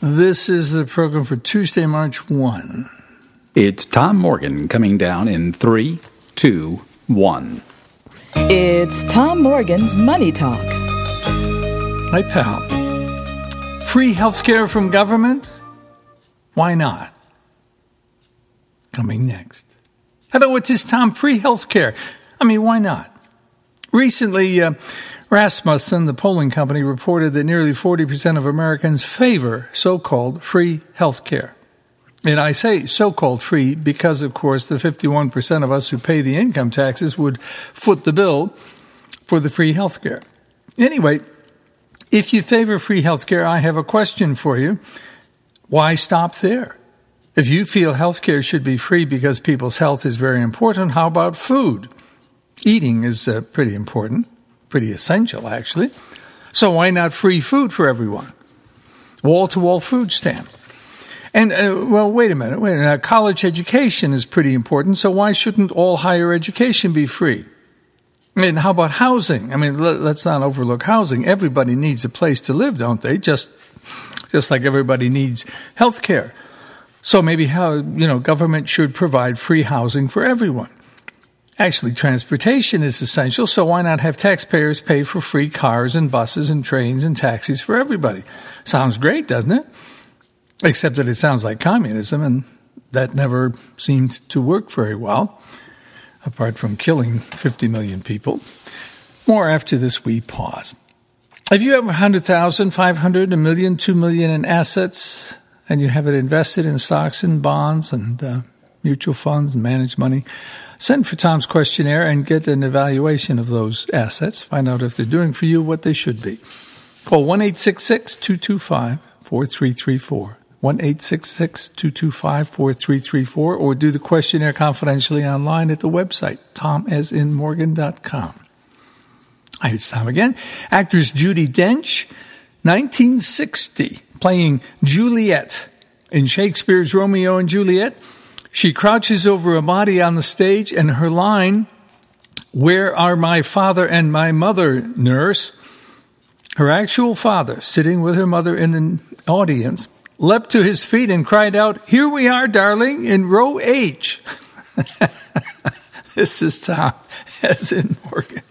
This is the program for Tuesday, March 1. It's Tom Morgan coming down in 3, 2, 1. It's Tom Morgan's Money Talk. Hi, pal. Free health care from government? Why not? Coming next. Hello, it's Tom. Free health care. I mean, why not? Recently, Rasmussen, the polling company, reported that nearly 40% of Americans favor so-called free health care. And I say so-called free because, of course, the 51% of us who pay the income taxes would foot the bill for the free health care. Anyway, if you favor free health care, I have a question for you. Why stop there? If you feel health care should be free because people's health is very important, how about food? Eating is pretty important. Pretty essential, actually. So why not free food for everyone? Wall-to-wall food stamp. And, wait a minute. College education is pretty important, so why shouldn't all higher education be free? And how about housing? I mean, let's not overlook housing. Everybody needs a place to live, don't they? Just like everybody needs health care. So maybe government should provide free housing for everyone. Actually, transportation is essential, so why not have taxpayers pay for free cars and buses and trains and taxis for everybody? Sounds great, doesn't it? Except that it sounds like communism, and that never seemed to work very well, apart from killing 50 million people. More after this wee pause. If you have 100,000, 500, a million, 2 million in assets, and you have it invested in stocks and bonds and mutual funds and managed money, send for Tom's questionnaire and get an evaluation of those assets. Find out if they're doing for you what they should be. Call 1-866-225-4334. 1-866-225-4334, or do the questionnaire confidentially online at the website, tomasinmorgan.com. Hi, it's Tom again. Actress Judi Dench, 1960, playing Juliet in Shakespeare's Romeo and Juliet. She crouches over a body on the stage, and her line, "Where are my father and my mother, nurse?" Her actual father, sitting with her mother in the audience, leapt to his feet and cried out, "Here we are, darling, in row H." This is Tom, as in Morgan.